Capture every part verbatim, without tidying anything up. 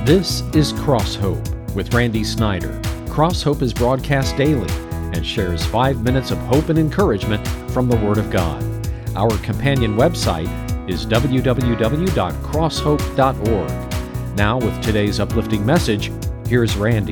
This is Cross Hope with Randy Snyder. Cross Hope is broadcast daily and shares five minutes of hope and encouragement from the Word of God. Our companion website is w w w dot cross hope dot org. Now, with today's uplifting message, here's Randy.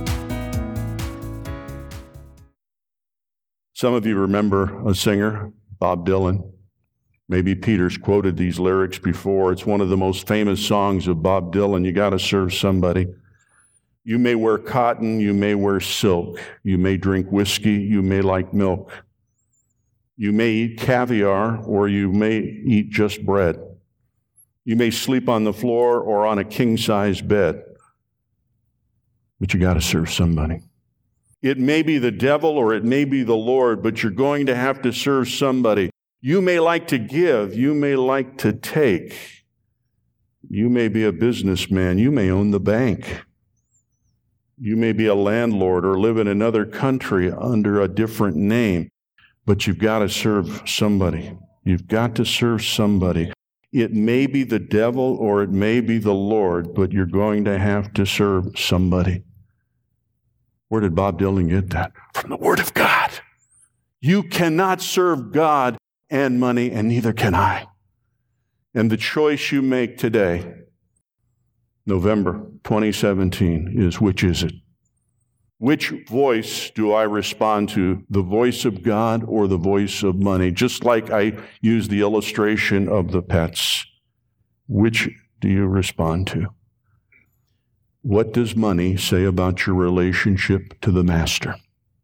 Some of you remember a singer, Bob Dylan. Maybe Peter's quoted these lyrics before. It's one of the most famous songs of Bob Dylan. You got to serve somebody. You may wear cotton, you may wear silk. You may drink whiskey, you may like milk. You may eat caviar, or you may eat just bread. You may sleep on the floor or on a king-size bed. But you got to serve somebody. It may be the devil or it may be the Lord, but you're going to have to serve somebody. You may like to give. You may like to take. You may be a businessman. You may own the bank. You may be a landlord or live in another country under a different name, but you've got to serve somebody. You've got to serve somebody. It may be the devil or it may be the Lord, but you're going to have to serve somebody. Where did Bob Dylan get that? From the Word of God. You cannot serve God and money, and neither can I. And the choice you make today, November twenty seventeen, is which is it? Which voice do I respond to? The voice of God or the voice of money? Just like I used the illustration of the pets. Which do you respond to? What does money say about your relationship to the Master?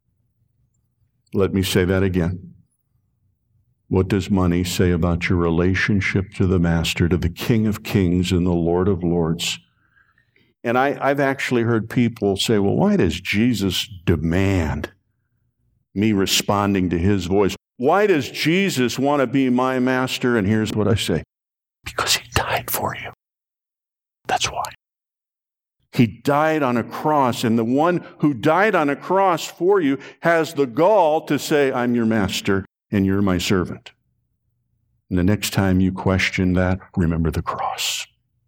Let me say that again. What does money say about your relationship to the Master, to the King of Kings and the Lord of Lords? And I, I've actually heard people say, well, why does Jesus demand me responding to his voice? Why does Jesus want to be my master? And here's what I say. Because he died for you. That's why. He died on a cross, and the one who died on a cross for you has the gall to say, I'm your master and you're my servant. And the next time you question that, remember the cross.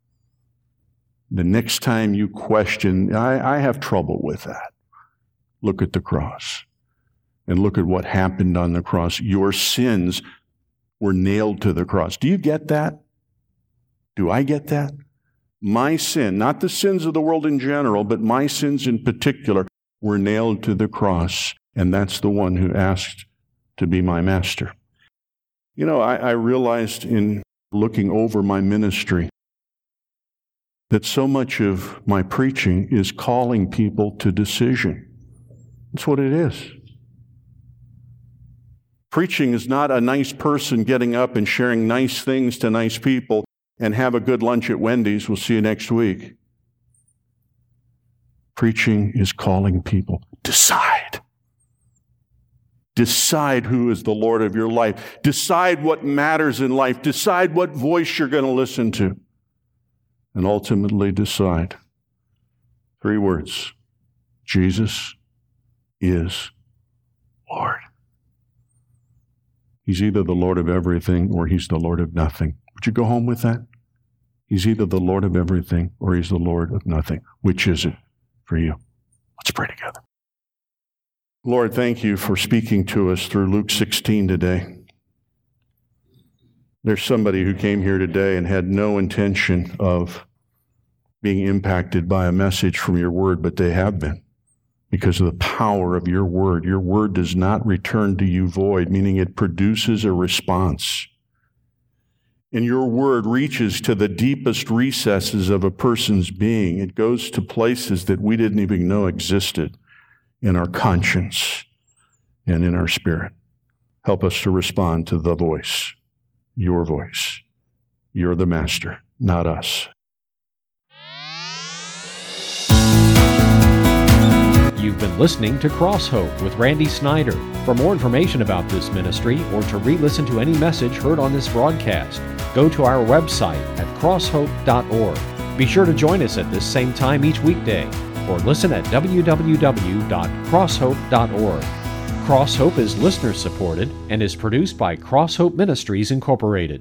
The next time you question, I, I have trouble with that, look at the cross. And look at what happened on the cross. Your sins were nailed to the cross. Do you get that? Do I get that? My sin, not the sins of the world in general, but my sins in particular, were nailed to the cross. And that's the one who asked to be my master. You know, I, I realized in looking over my ministry that so much of my preaching is calling people to decision. That's what it is. Preaching is not a nice person getting up and sharing nice things to nice people and have a good lunch at Wendy's. We'll see you next week. Preaching is calling people. Decide. Decide who is the Lord of your life. Decide what matters in life. Decide what voice you're going to listen to. And ultimately decide. Three words. Jesus is Lord. He's either the Lord of everything or he's the Lord of nothing. Would you go home with that? He's either the Lord of everything or he's the Lord of nothing. Which is it for you? Let's pray together. Lord, thank you for speaking to us through Luke sixteen today. There's somebody who came here today and had no intention of being impacted by a message from your word, but they have been because of the power of your word. Your word does not return to you void, meaning it produces a response. And your word reaches to the deepest recesses of a person's being. It goes to places that we didn't even know existed in our conscience and in our spirit. Help us to respond to the voice, your voice. You're the master, not us. You've been listening to Cross Hope with Randy Snyder. For more information about this ministry or to re-listen to any message heard on this broadcast, go to our website at cross hope dot org. Be sure to join us at this same time each weekday, or listen at w w w dot cross hope dot org. Cross Hope is listener supported and is produced by Cross Hope Ministries Incorporated.